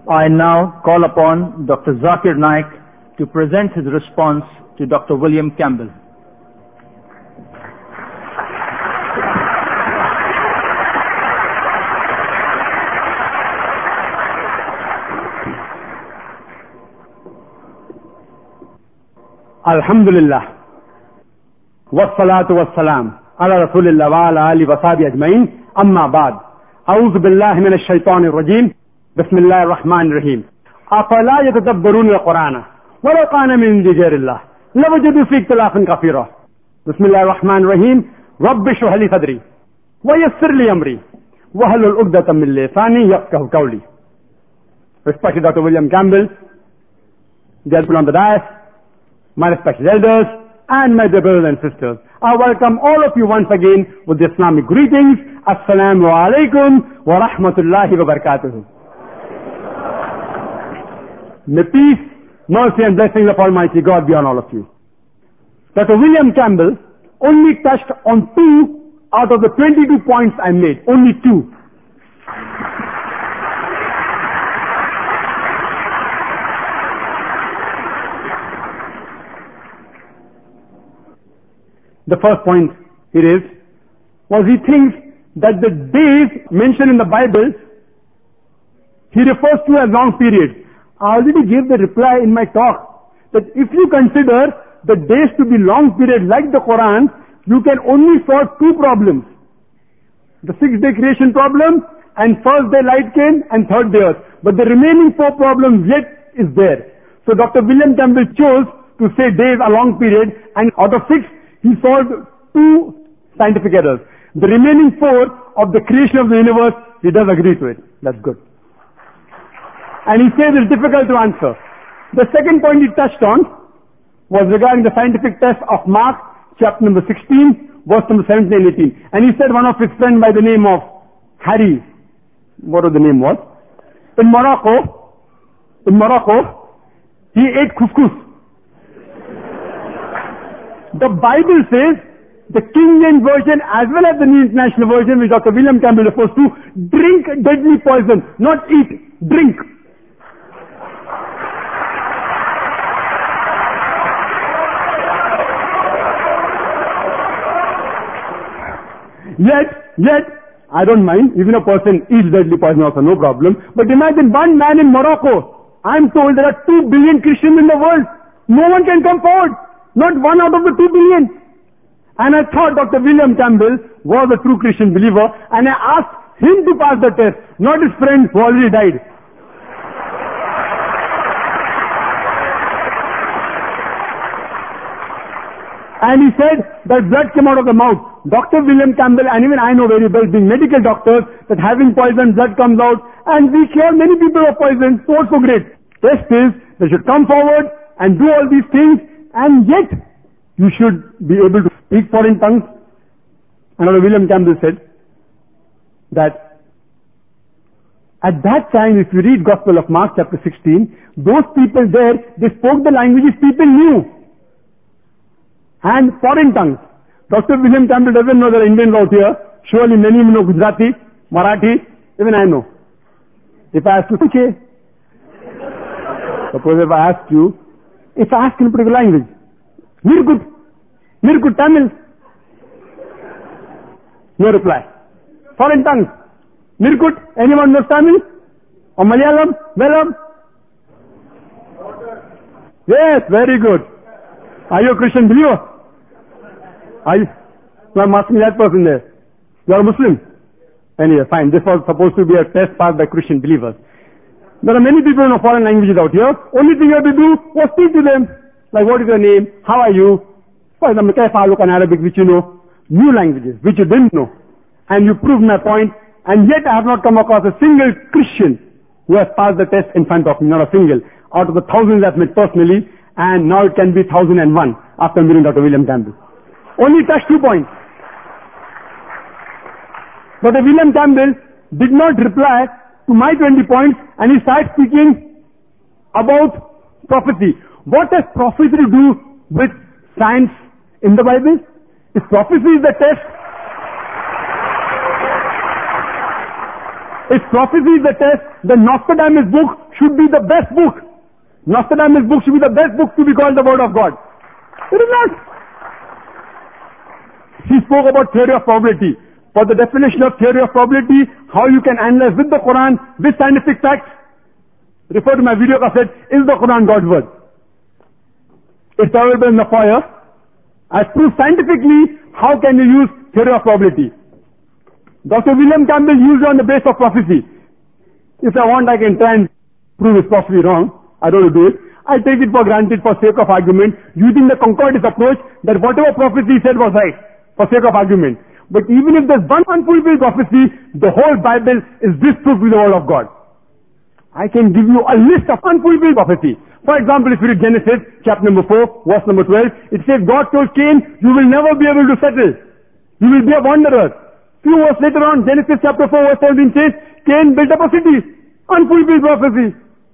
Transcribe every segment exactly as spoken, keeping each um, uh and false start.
I now call upon Doctor Zakir Naik to present his response to Doctor William Campbell. Alhamdulillah. Wassalatu wassalam. Ala Rasulillah wa ala ali wa sahbihi ajma'in. Amma ba'd. A'udhu billahi minash shaitanir rajim. Bismillahir rahmanir rahim. Afala yatadabbaruna al-Qur'ana. Walau kana min indi ghayrillah. Lawajadu fi ikhtilafan kathira. Bismillahir rahmanir rahim. Rabbi shrah li sadri. Wa yassir li amri. Wahlul 'uqdatam min lisani yafqahu qawli. Respected Doctor William Campbell, dear people on the dais, my respected elders, and my dear brothers and sisters, I welcome all of you once again with the Islamic greetings. Assalamu alaikum wa rahmatullahi wa barakatuh. May peace, mercy and blessings of Almighty God be on all of you. Doctor William Campbell only touched on two out of the twenty-two points I made. Only two. The first point it is, was he thinks that the days mentioned in the Bible, he refers to as long periods. I already gave the reply in my talk, that if you consider the days to be long periods like the Quran, you can only solve two problems. The six day creation problem, and first day light came, and third day earth. But the remaining four problems yet is there. So Doctor William Campbell chose to say days are long period, and out of six, he solved two scientific errors. The remaining four of the creation of the universe, he does agree to it. That's good. And he says it's difficult to answer. The second point he touched on was regarding the scientific test of Mark, chapter number sixteen, verse number seventeen and eighteen. And he said one of his friends by the name of Harry, whatever the name was, in Morocco, in Morocco, he ate couscous. The Bible says, the King James Version as well as the New International Version, which Doctor William Campbell refers to, drink deadly poison, not eat, drink. Yet, yet, I don't mind, even a person eats deadly poison also, no problem. But imagine one man in Morocco. I'm told there are two billion Christians in the world. No one can come forward. Not one out of the two billion. And I thought Doctor William Campbell was a true Christian believer, and I asked him to pass the test, not his friend who already died. And he said that blood came out of the mouth. Doctor William Campbell, and even I know very well, being medical doctors, that having poison, blood comes out, and we cure many people of poison, so also great. Test is, they should come forward and do all these things, and yet you should be able to speak foreign tongues. And Doctor William Campbell said that at that time, if you read Gospel of Mark chapter sixteen, those people there, they spoke the languages people knew. And foreign tongues. Doctor William Campbell doesn't know there are Indians out here. Surely many know Gujarati, Marathi, even I know. If I ask you, okay. Suppose if I ask you, if I ask in a particular language, Nirgut, Nirgut Tamil, no reply. Foreign tongues, Nirgut, anyone knows Tamil? Or Malayalam, Velam? Yes, very good. Are you a Christian believer? Are you? So I'm asking that person there. You are a Muslim? Anyway, fine. This was supposed to be a test passed by Christian believers. There are many people who know foreign languages out here. Only thing you have to do was speak to them. Like, what is your name? How are you? For example, Kaifa look in Arabic, which you know. New languages, which you didn't know. And you proved my point. And yet I have not come across a single Christian who has passed the test in front of me. Not a single. Out of the thousands I've met personally. And now it can be thousand and one after meeting Doctor William Campbell. Only touched two points. Doctor William Campbell did not reply to my twenty points, and he started speaking about prophecy. What has prophecy to do with science in the Bible? If prophecy is the test, If prophecy is the test, then Nostradamus' book should be the best book. Nostradamus' book should be the best book to be called the Word of God. It is not. He spoke about theory of probability. For the definition of theory of probability, how you can analyze with the Quran, with scientific facts, refer to my video cassette, Is the Quran God's Word? It's available in the foyer. I prove scientifically how can you use theory of probability. Doctor William Campbell used it on the basis of prophecy. If I want, I can try and prove his prophecy wrong. I don't want to do it. I take it for granted for sake of argument, using the concordance approach that whatever prophecy he said was right, for sake of argument. But even if there's one unfulfilled prophecy, the whole Bible is disproved with the Word of God. I can give you a list of unfulfilled prophecy. For example, if you read Genesis, chapter number four, verse number twelve, it says, God told Cain, you will never be able to settle. You will be a wanderer. Few verses later on, Genesis chapter four, verse seventeen says, Cain built up a city. Unfulfilled prophecy.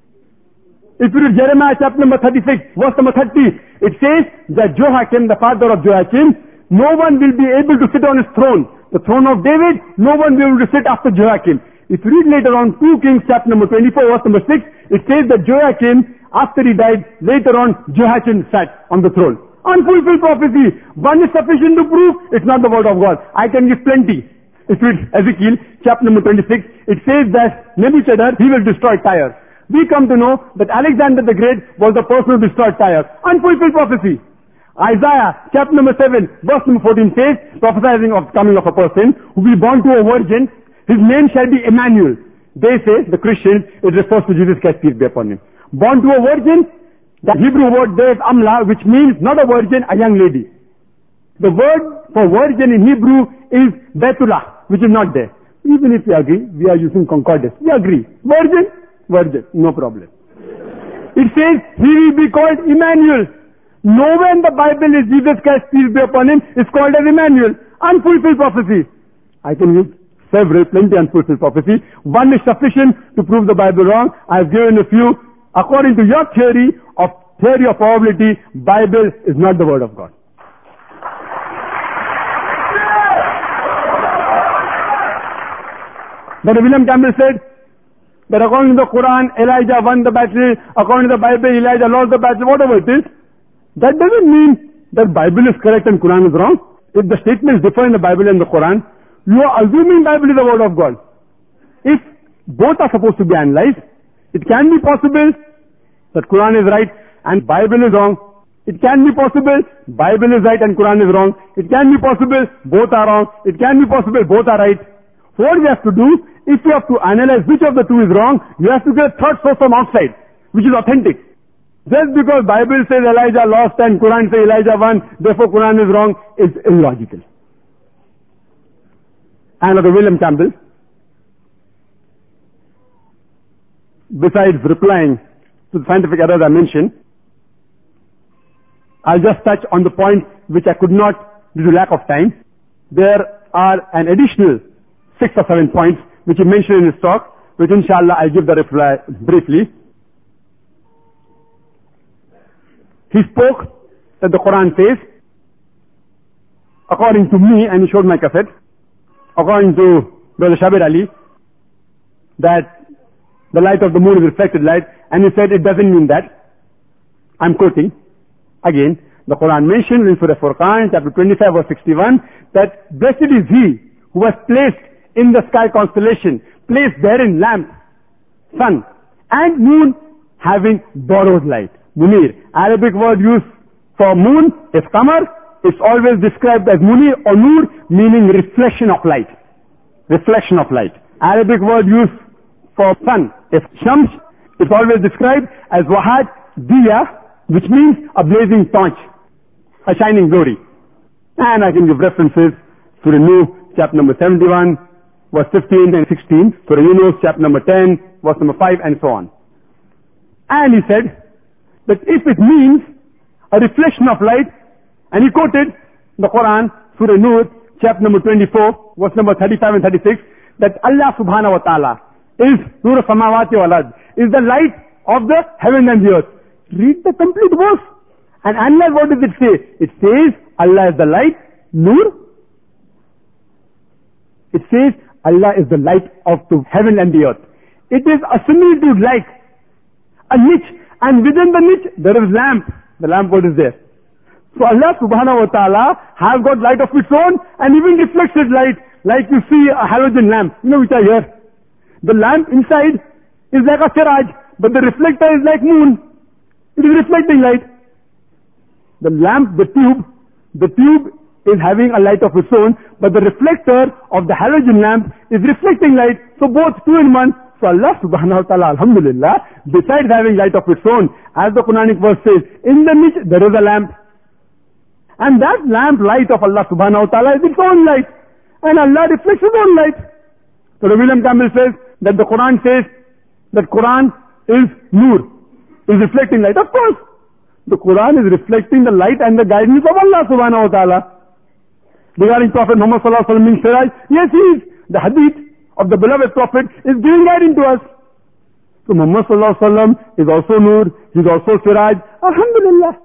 If you read Jeremiah chapter number thirty-six, verse number thirty, it says that Jehoiakim, the father of Joachim, no one will be able to sit on his throne. The throne of David, no one will be able to sit after Joachim. If you read later on two Kings chapter number twenty-four, verse number six, it says that Joachim, after he died, later on Jehoiachin sat on the throne. Unfulfilled prophecy. One is sufficient to prove it's not the Word of God. I can give plenty. If you read Ezekiel chapter number twenty-six, it says that Nebuchadnezzar, he will destroy Tyre. We come to know that Alexander the Great was the person who destroyed Tyre. Unfulfilled prophecy. Isaiah chapter number seven, verse number fourteen says, prophesying of coming of a person who will be born to a virgin, his name shall be Emmanuel. They say, the Christians, it refers to Jesus Christ, peace be upon him. Born to a virgin, the Hebrew word there is Amla, which means not a virgin, a young lady. The word for virgin in Hebrew is Betula, which is not there. Even if we agree, we are using concordance. We agree. Virgin, virgin, no problem. It says, he will be called Emmanuel. Nowhere in the Bible is Jesus Christ, peace be upon him, is called as Emmanuel. Unfulfilled prophecy. I can use several, plenty unfulfilled prophecy. One is sufficient to prove the Bible wrong. I have given a few. According to your theory of theory of probability, Bible is not the Word of God. But William Campbell said that according to the Quran, Elijah won the battle. According to the Bible, Elijah lost the battle. Whatever it is, that doesn't mean that Bible is correct and Quran is wrong. If the statements differ in the Bible and the Quran, you are assuming Bible is the Word of God. If both are supposed to be analyzed, it can be possible that Quran is right and Bible is wrong. It can be possible Bible is right and Quran is wrong. It can be possible both are wrong. It can be possible both are right. What we have to do, if you have to analyze which of the two is wrong, you have to get a third source from outside, which is authentic. Just because Bible says Elijah lost and Quran says Elijah won, therefore Quran is wrong, is illogical. And Doctor William Campbell, besides replying to the scientific errors I mentioned, I'll just touch on the points which I could not due to lack of time. There are an additional six or seven points which he mentioned in his talk, which inshallah I'll give the reply briefly. He spoke that the Quran says, according to me, and he showed my cassette, according to Brother Shabir Ali, that the light of the moon is reflected light, and he said it doesn't mean that. I'm quoting again. The Quran mentioned in Surah Furqan, chapter twenty-five, verse sixty-one, that blessed is he who has placed in the sky constellation, placed therein lamp, sun, and moon having borrowed light. Munir, Arabic word used for moon is qamar. It's always described as munir or nur, meaning reflection of light. Reflection of light. Arabic word used for sun is shams. It's always described as wahad diya, which means a blazing torch, a shining glory. And I can give references to the New, chapter number seventy-one, verse fifteen and sixteen, to the Yunus, chapter number ten, verse number five, and so on. And he said that if it means a reflection of light, and he quoted the Quran, Surah Nur, chapter number twenty-four, verse number thirty-five and thirty-six, that Allah subhanahu wa ta'ala is Nur samawati wal ard, is the light of the heaven and the earth. Read the complete verse and analyze what does it say. It says Allah is the light, Nur. It says Allah is the light of the heaven and the earth. It is a similitude like a niche, and within the niche there is lamp. The lamp what is there. So Allah subhanahu wa ta'ala has got light of its own and even reflected light, like you see a halogen lamp, you know, which are here. The lamp inside is like a siraj, but the reflector is like moon. It is reflecting light. The lamp, the tube, the tube is having a light of its own, but the reflector of the halogen lamp is reflecting light. So both two in one. So Allah subhanahu wa ta'ala, alhamdulillah, besides having light of its own, as the Quranic verse says, in the niche there is a lamp. And that lamp light of Allah subhanahu wa ta'ala is its own light. And Allah reflects his own light. So William Campbell says that the Quran says that Quran is nur, is reflecting light. Of course, the Quran is reflecting the light and the guidance of Allah subhanahu wa ta'ala. Regarding Prophet Muhammad sallallahu alaihi wasallam being siraj, yes, he is. The hadith of the beloved Prophet is giving guidance to us. So Muhammad sallallahu alaihi wasallam is also nur, he is also siraj. Alhamdulillah.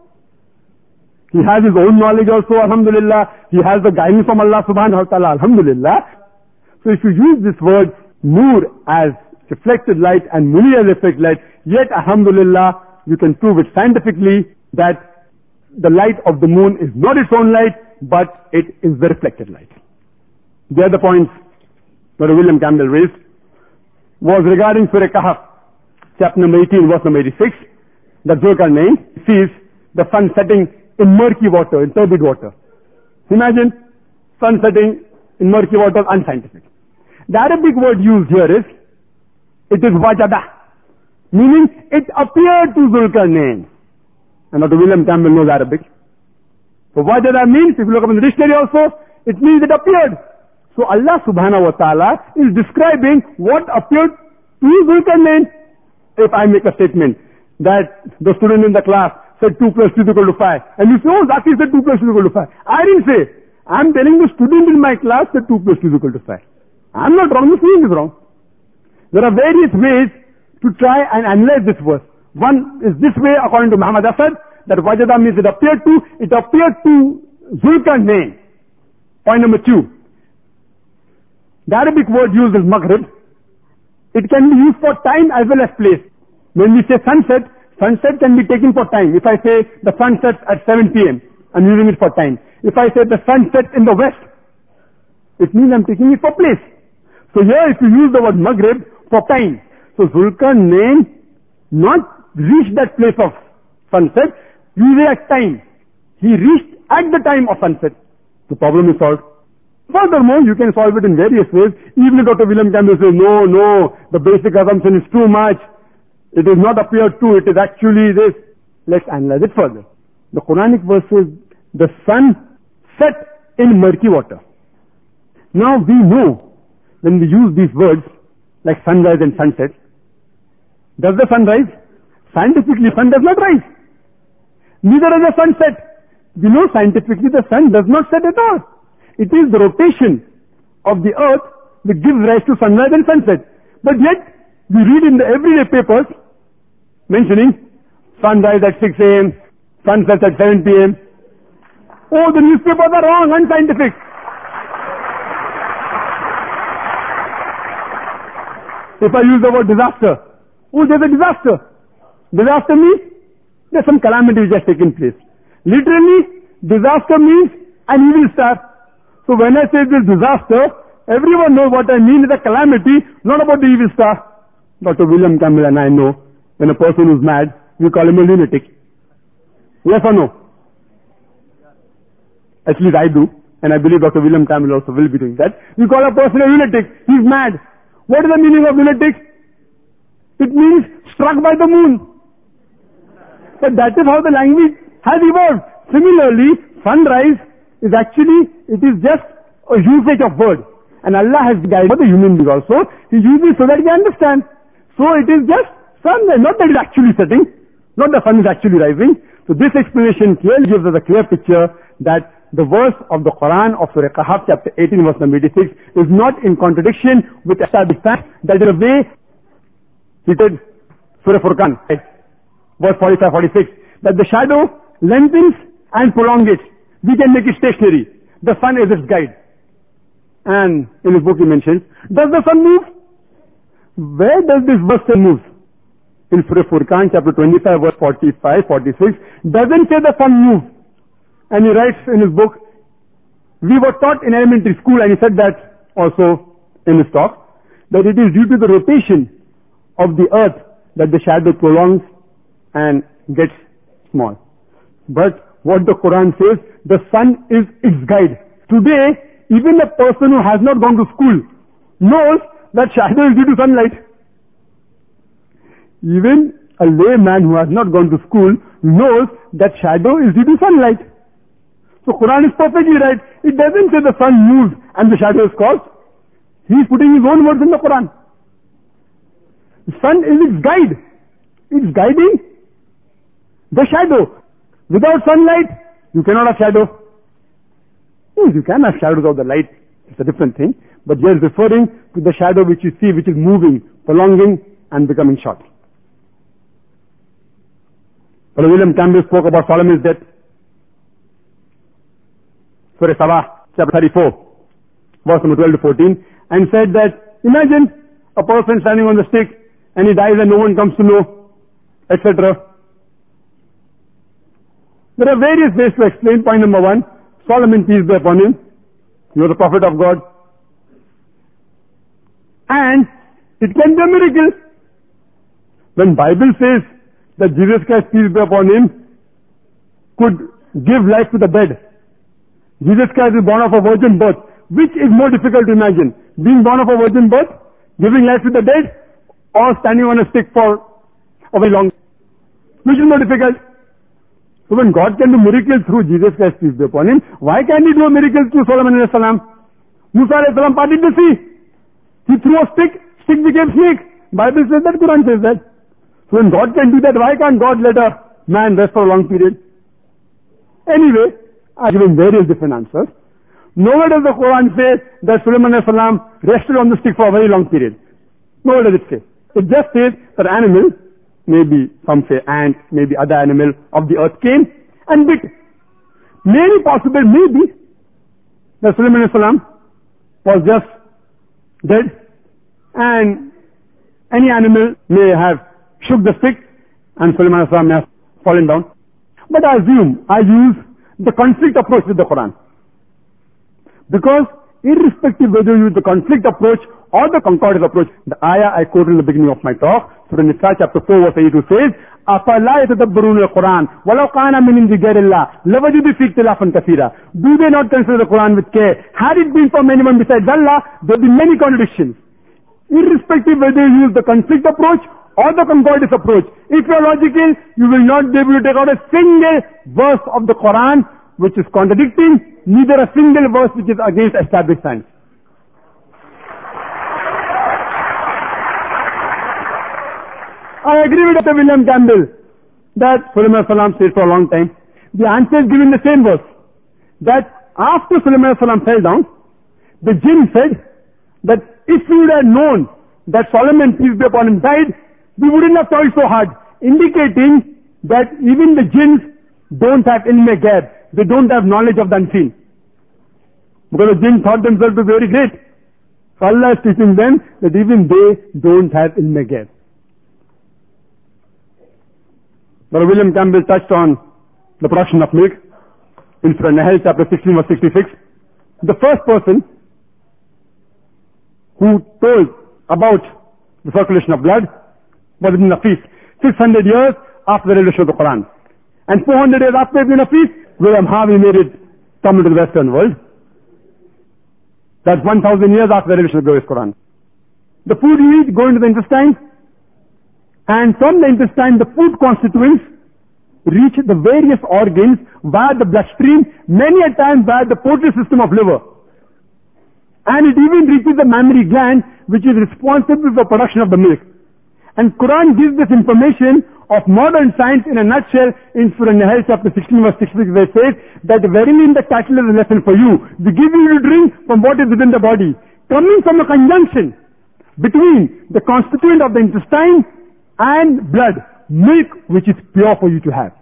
He has his own knowledge also, alhamdulillah. He has the guidance from Allah subhanahu wa ta'ala, alhamdulillah. So if you use this word nur as reflected light and muni as reflected light, yet alhamdulillah, you can prove it scientifically that the light of the moon is not its own light, but it is the reflected light. The other points that William Campbell raised was regarding Surah Kahf, chapter number eighteen, verse number eighty-six, that Zulkarnain sees the sun setting in murky water, in turbid water. Imagine sun setting in murky water, unscientific. The Arabic word used here is, it is wajada, meaning it appeared to Zulkarnain. And Doctor William Campbell knows Arabic. So wajada means, if you look up in the dictionary also, it means it appeared. So Allah subhanahu wa ta'ala is describing what appeared to Zulkarnain. If I make a statement that the student in the class said two plus two is equal to five, and you say, oh, Zaki said two plus two is equal to five. I didn't say. I'm telling the student in my class that two plus two is equal to five. I'm not wrong, the student is wrong. There are various ways to try and analyze this verse. One is this way, according to Muhammad Asad, that wajada means it appeared to, it appeared to Zulkarnain. Point number two. The Arabic word used is maghrib. It can be used for time as well as place. When we say sunset, sunset can be taken for time. If I say the sun sets at seven p m, I'm using it for time. If I say the sun sets in the west, it means I'm taking it for place. So here if you use the word maghrib for time, so Zulkarnain not reached that place of sunset, using at time. He reached at the time of sunset. The problem is solved. Furthermore, you can solve it in various ways. Even if Doctor William Campbell says, no, no, the basic assumption is too much. It is not appeared to, it is actually this. Let's analyze it further. The Quranic verse says, the sun set in murky water. Now we know, when we use these words, like sunrise and sunset, does the sun rise? Scientifically, sun does not rise. Neither does the sun set. We know scientifically the sun does not set at all. It is the rotation of the earth which gives rise to sunrise and sunset. But yet, we read in the everyday papers mentioning sunrise at six a m, sunset at seven p m. Oh, the newspapers are wrong, unscientific. If I use the word disaster, oh, there's a disaster. Disaster means there's some calamity which has taken place. Literally, disaster means an evil star. So when I say this disaster, everyone knows what I mean is a calamity, not about the evil star. Doctor William Campbell and I know, when a person is mad, we call him a lunatic. Yes or no? At least I do, and I believe Doctor William Campbell also will be doing that. We call a person a lunatic. He's mad. What is the meaning of lunatic? It means struck by the moon. But that is how the language has evolved. Similarly, sunrise is actually, it is just a usage of word. And Allah has guided the human beings also. He uses so that we understand. So it is just sunrise, not that it is actually setting, not the sun is actually rising. So this explanation clearly gives us a clear picture that the verse of the Quran of Surah Kahf chapter eighteen verse number eighty-six is not in contradiction with established fact. That is a way cited Surah Furqan, verse forty-five forty-six, that the shadow lengthens and prolongates. We can make it stationary. The sun is its guide. And in his book he mentions, does the sun move? Where does this verse say moves? In Surah Furqan chapter twenty-five verse forty-five, forty-six, doesn't say the sun moves. And he writes in his book, we were taught in elementary school, and he said that also in his talk, that it is due to the rotation of the earth that the shadow prolongs and gets small. But what the Quran says, the sun is its guide. Today, even a person who has not gone to school knows that shadow is due to sunlight. Even a layman who has not gone to school knows that shadow is due to sunlight. So Quran is perfectly right. It doesn't say the sun moves and the shadow is caused. He is putting his own words in the Quran. The sun is its guide. It's guiding the shadow. Without sunlight, you cannot have shadow. Yes, you can have shadows of the light. It's a different thing. But here is referring to the shadow which you see, which is moving, prolonging and becoming short. Brother William Campbell spoke about Solomon's death. Surah Sabah, chapter thirty-four, verse number twelve to fourteen, and said that, imagine a person standing on the stick and he dies and no one comes to know, et cetera. There are various ways to explain. Point number one, Solomon, peace be upon him, he was a prophet of God. And it can be a miracle. When Bible says that Jesus Christ, peace be upon him, could give life to the dead, Jesus Christ is born of a virgin birth. Which is more difficult to imagine? Being born of a virgin birth, giving life to the dead, or standing on a stick for a very long time? Which is more difficult? So when God can do miracles through Jesus Christ, peace be upon him, why can't he do a miracle through Solomon alayhi salam? Musa alayhi salam parted the sea. He threw a stick, stick became snake. Bible says that, Quran says that. So when God can do that, why can't God let a man rest for a long period? Anyway, I've given various different answers. Nowhere does the Quran say that Sulaiman alayhi salam rested on the stick for a very long period. Nowhere does it say. It just says that animal, maybe some say ant, maybe other animal of the earth came and bit. Maybe possible, maybe that Sulaiman alayhi salam was just dead and any animal may have shook the stick and Sulaiman alayhi salam may have fallen down. But I assume I use the conflict approach with the Quran. Because irrespective whether you use the conflict approach or the concordance approach, the ayah I quoted in the beginning of my talk, Surah Nisa chapter four verse eighty-two says, أَفَلَا يَتَدَبَّرُونَ الْقُرْآنَ وَلَوْ كَانَ مِنْ عِنْدِ غَيْرِ اللَّهِ لَوَجَدُوا فِيهِ اخْتِلَافًا كَثِيرًا. Do they not consider the Quran with care? Had it been from anyone besides Allah, there would be many contradictions. Irrespective whether you use the conflict approach or the concordance approach, if you are logical, you will not be able to take out a single verse of the Quran which is contradicting, neither a single verse which is against established science. I agree with Doctor William Campbell that Sulaiman salam stayed for a long time. The answer is given in the same verse, that after Sulaiman salam fell down, the jinn said that if we would have known that Solomon, peace be upon him, died, we wouldn't have toiled so hard, indicating that even the jinns don't have ilm-e ghaib. They don't have knowledge of the unseen. Because the jinn thought themselves to be very great. So Allah is teaching them that even they don't have ilm-e ghaib. Brother William Campbell touched on the production of milk in Surah Nahl chapter sixteen verse sixty-six. The first person who told about the circulation of blood was Ibn Nafis, six hundred years after the revelation of the Quran. And four hundred years after Ibn Nafis, William Harvey made it come into the Western world. That's one thousand years after the revelation of the Quran. The food you eat go into the intestine, and from the intestine the food constituents reach the various organs via the bloodstream, many a time via the portal system of liver. And it even reaches the mammary gland, which is responsible for production of the milk. And Quran gives this information of modern science in a nutshell in Surah Nahl chapter sixteen verse sixty-six, where it says that verily in the cattle is a lesson for you. We give you to drink from what is within the body, coming from a conjunction between the constituent of the intestine and blood, milk which is pure for you to have.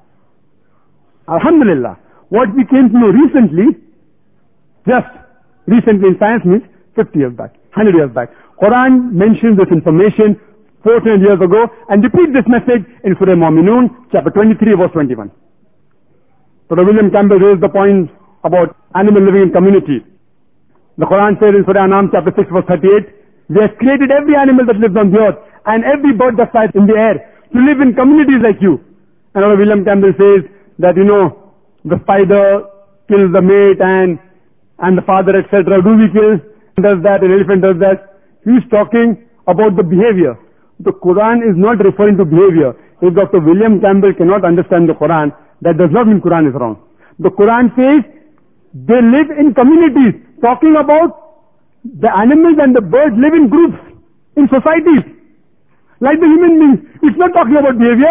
Alhamdulillah, what we came to know recently, just recently in science means, fifty years back, one hundred years back. Quran mentions this information four hundred years ago and repeats this message in Surah Mu'minun, chapter twenty-three, verse twenty-one. Doctor William Campbell raised the point about animal living in community. The Quran says in Surah An'am, chapter six, verse thirty-eight, we have created every animal that lives on the earth and every bird that flies in the air to live in communities like you. And Doctor William Campbell says that, you know, the spider kills the mate and, and the father, et cetera. Do we kill? Does that? An elephant does that. He's talking about the behavior. The Quran is not referring to behavior. If Doctor William Campbell cannot understand the Quran, that does not mean Quran is wrong. The Quran says they live in communities, talking about the animals and the birds live in groups, in societies, like the human beings. It's not talking about behavior.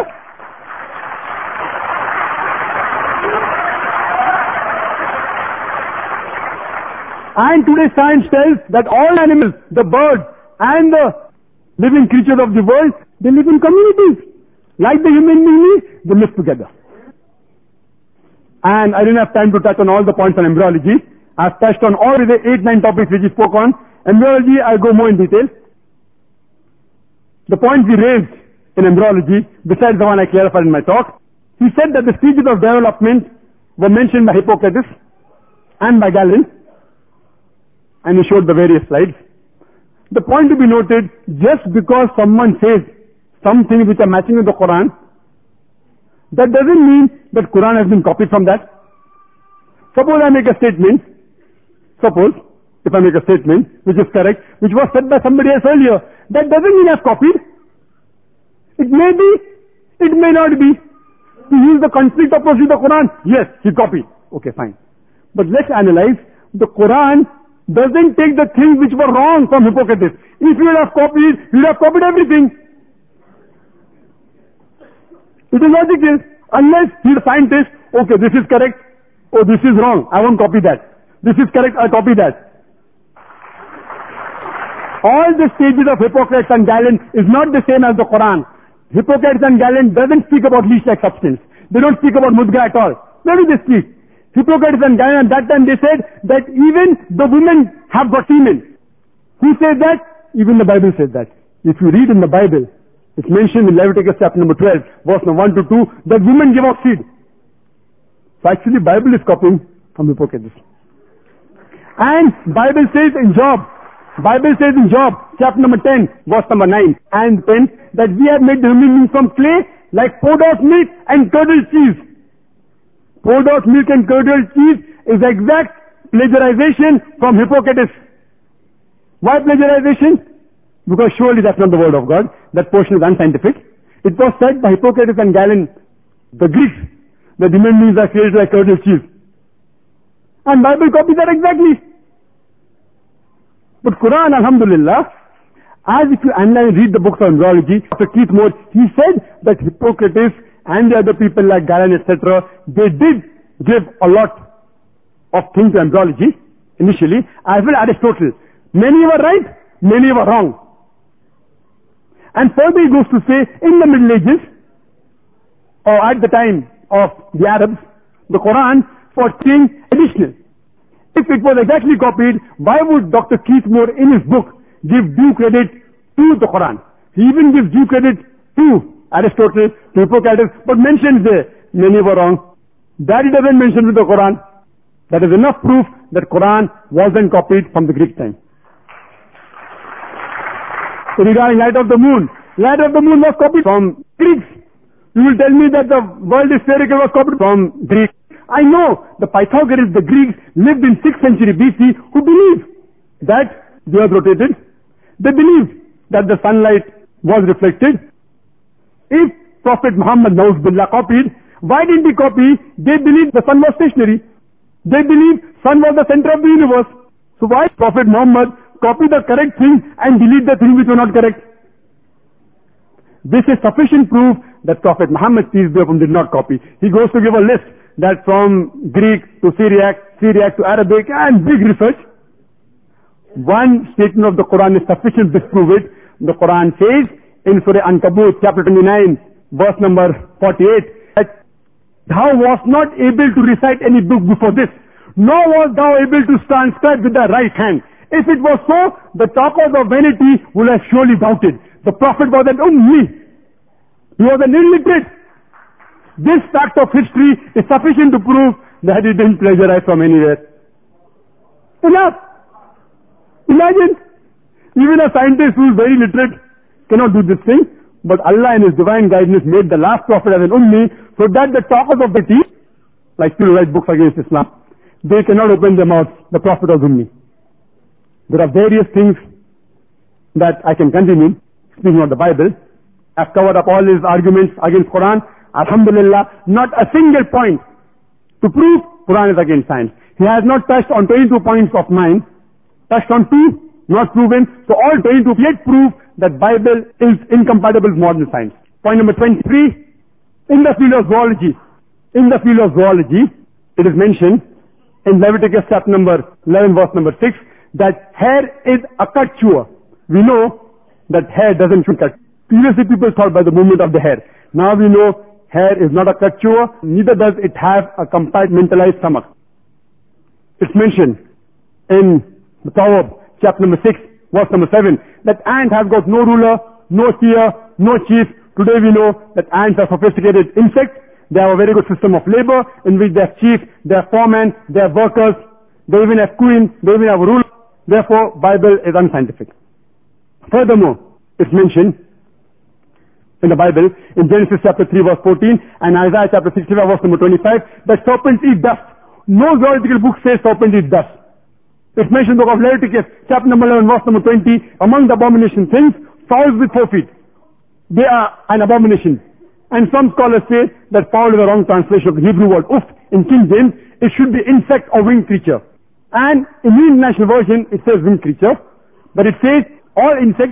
And today science tells that all animals, the birds and the living creatures of the world, they live in communities. Like the human beings, they live together. And I didn't have time to touch on all the points on embryology. I've touched on all the eight, nine topics which he spoke on. Embryology, I'll go more in detail. The points he raised in embryology, besides the one I clarified in my talk, he said that the stages of development were mentioned by Hippocrates and by Galen. And he showed the various slides. The point to be noted, just because someone says something which are matching with the Quran, that doesn't mean that Quran has been copied from that. Suppose I make a statement, suppose, if I make a statement which is correct, which was said by somebody else earlier, that doesn't mean I've copied. It may be, it may not be. To use the complete opposite of the Quran, yes, he copied. Okay, fine. But let's analyze. The Quran doesn't take the things which were wrong from Hippocrates. If you would have copied, you would have copied everything. It is logical. Unless he's a scientist, okay, this is correct, oh, this is wrong, I won't copy that. This is correct, I'll copy that. All the stages of Hippocrates and Galen is not the same as the Quran. Hippocrates and Galen doesn't speak about leech-like substance. They don't speak about mudga at all. Where do they speak? Hippocrates and Galen, at that time they said that even the women have got semen. Who says that? Even the Bible says that. If you read in the Bible, it's mentioned in Leviticus chapter number twelve, verse number one to two, that women give off seed. So actually Bible is copying from Hippocrates. And Bible says in Job, Bible says in Job, chapter number ten, verse number nine and ten, that we have made the human being from clay, like poured out milk and curdled cheese. Poured out milk and curdled cheese is exact plagiarization from Hippocrates. Why plagiarization? Because surely that's not the word of God. That portion is unscientific. It was said by Hippocrates and Galen, the Greeks, that human beings are created like curdled cheese. And Bible copies that exactly. But Quran, alhamdulillah, as if you analyze and read the books of embryology, Doctor Keith Moore, he said that Hippocrates and the other people like Galen, et cetera, they did give a lot of things to embryology initially, as well as Aristotle. Many were right, many were wrong. And further he goes to say, in the Middle Ages, or at the time of the Arabs, the Quran was saying additional. If it was exactly copied, why would Doctor Keith Moore in his book give due credit to the Quran? He even gives due credit to Aristotle, to Hippocrates, but mentions there, many were wrong. That he doesn't mention with the Quran. That is enough proof that Quran wasn't copied from the Greek time. So regarding light of the moon, light of the moon was copied from Greeks. You will tell me that the world is spherical was copied from Greek. I know the Pythagoreans, the Greeks, lived in sixth century B C, who believed that the earth rotated. They believed that the sunlight was reflected. If Prophet Muhammad Billah copied, why didn't he copy? They believed the sun was stationary. They believed sun was the center of the universe. So why Prophet Muhammad copy the correct thing and delete the thing which were not correct? This is sufficient proof that Prophet Muhammad, peace be upon him, did not copy. He goes to give a list that from Greek to Syriac, Syriac to Arabic, and big research. One statement of the Quran is sufficient to disprove it. The Quran says in Surah Ankabut, chapter twenty-nine, verse number forty-eight, that thou wast not able to recite any book before this, nor was thou able to transcribe with the right hand If it was so, the talkers of vanity would have surely doubted. The Prophet was an ummi. He was an illiterate. This fact of history is sufficient to prove that he didn't plagiarize from anywhere. Enough. Imagine, even a scientist who is very literate cannot do this thing, but Allah in His divine guidance made the last prophet as an ummi, so that the talkers of the tea, like people who write books against Islam, they cannot open their mouths. The Prophet was ummi. There are various things that I can continue, speaking of the Bible. I've covered up all his arguments against Quran. Alhamdulillah, not a single point to prove Quran is against science. He has not touched on twenty-two points of mine, touched on two, not proven. So all twenty-two yet prove that Bible is incompatible with modern science. Point number twenty-three, in the field of zoology, in the field of zoology, it is mentioned in Leviticus chapter number eleven, verse number six, that hair is a cut chewer. We know that hair doesn't cut. Previously people thought by the movement of the hair. Now we know hair is not a cut chewer, neither does it have a compartmentalized stomach. It's mentioned in the Proverbs, chapter number six, verse number seven, that ant has got no ruler, no seer, no chief. Today we know that ants are sophisticated insects. They have a very good system of labor in which they have chief, they have foreman, they have workers, they even have queen, they even have a ruler. Therefore, Bible is unscientific. Furthermore, it's mentioned in the Bible, in Genesis chapter three, verse fourteen, and Isaiah chapter sixty-five, verse number twenty-five, that serpents eat dust. No zoological book says serpents eat dust. It's mentioned in the book of Leviticus, chapter number eleven, verse number twenty, among the abomination things, fowls with four feet. They are an abomination. And some scholars say that fowl is a wrong translation of the Hebrew word uf. In King James, it should be insect or winged creature. And in the International Version, it says winged creature. But it says all insects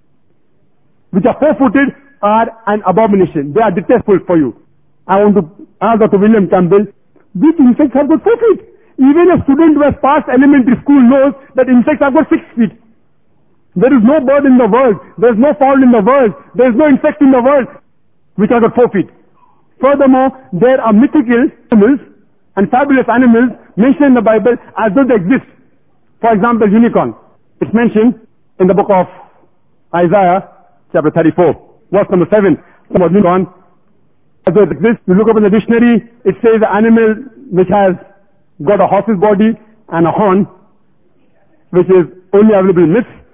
which are four-footed are an abomination. They are detestable for you. I want to ask Doctor William Campbell, which insects have got four feet? Even a student who has passed elementary school knows that insects have got six feet. There is no bird in the world. There is no fowl in the world. There is no insect in the world which have got four feet. Furthermore, there are mythical animals and fabulous animals mentioned in the Bible as though they exist. For example, unicorn. It's mentioned in the book of Isaiah, chapter thirty-four, verse number seven. About unicorn, as though it exists. You look up in the dictionary, it says an animal which has got a horse's body and a horn, which is only available in myths.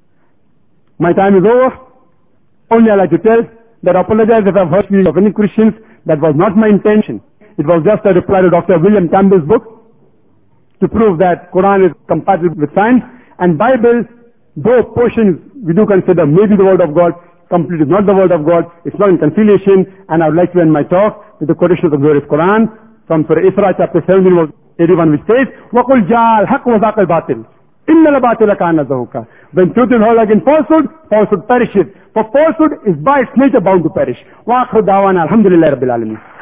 My time is over. Only I like to tell that I apologize if I've hurt you of any Christians. That was not my intention. It was just a reply to Doctor William Campbell's book to prove that Quran is compatible with science, and Bible, though portions we do consider maybe the word of God, completely is not the word of God. It's not in conciliation, and I would like to end my talk with the quotation of the glorious Quran from Surah Isra chapter seventeen verse eighty-one, which says, وَقُلْ جَاءَ الْحَقُّ وَزَاقَ الْبَاطِلُ إِنَّ الْبَاطِلَ كَانَ زَهُوقًا. When truth is hurled against falsehood, falsehood perishes. For falsehood is by its nature bound to perish. وَآخِرُ دَعْوَانَا الْحَمْدُ لِلَّهِ رَبِّ الْعَالَمِينَ.